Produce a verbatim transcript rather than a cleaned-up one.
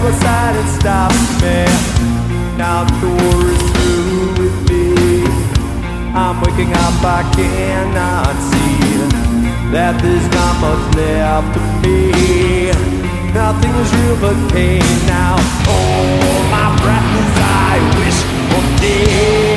other side and stops me. Now the war is through with me. I'm waking up, I cannot see that there's not much left of me. Nothing is real but pain now. Oh, my breath as I wish for day.